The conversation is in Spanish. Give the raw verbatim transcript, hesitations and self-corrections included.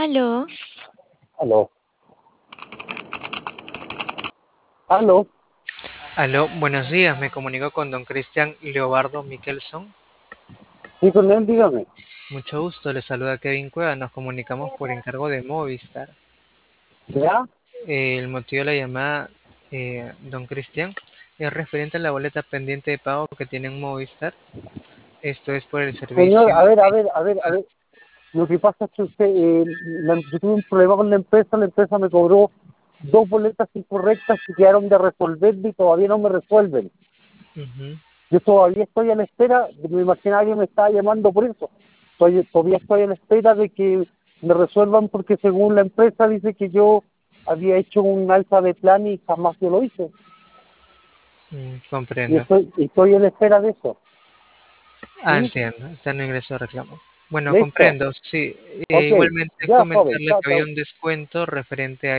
Aló, Aló, aló, Aló, buenos días, me comunico con don Cristian Leobardo Michelson. sí, con él, dígame. Mucho gusto, le saluda Kevin Cueva, nos comunicamos por encargo de Movistar. ¿Ya? Eh, el motivo de la llamada, eh, don Cristian, es referente a la boleta pendiente de pago que tiene en Movistar. Esto es por el Señor, servicio a ver, a de ver, a ver, a llamadas. ver. Lo que pasa es que usted, eh, la- yo tuve un problema con la empresa, la empresa me cobró dos boletas incorrectas que quedaron de resolver y todavía no me resuelven. Ujú. Yo todavía estoy a la espera, me imaginaba que me estaba llamando por eso. Estoy- todavía estoy a la espera de que me resuelvan porque según la empresa dice que yo había hecho un alza de plan y jamás yo lo hice. Mm, Y comprendo. estoy, y estoy a la espera de eso. Ah, ¿Mm? entiendo, está en ingreso de reclamo. Bueno, ¿Listo? comprendo, sí. Eh, Ok, igualmente ya, joven. comentarle Chao, que había chao. un descuento referente a